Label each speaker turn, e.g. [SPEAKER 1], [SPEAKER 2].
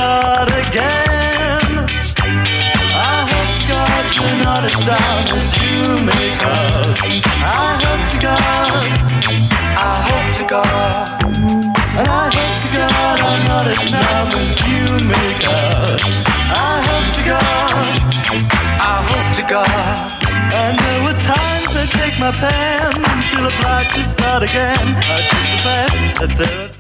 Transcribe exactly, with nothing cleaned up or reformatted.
[SPEAKER 1] start again. I hope to God you're not as down as you make up. I hope to God, I hope to God, and I hope to God I'm not as numb as you make up. I hope to God, I hope to God. And there were times I take my pen and feel obliged to start again. I take the fact that there are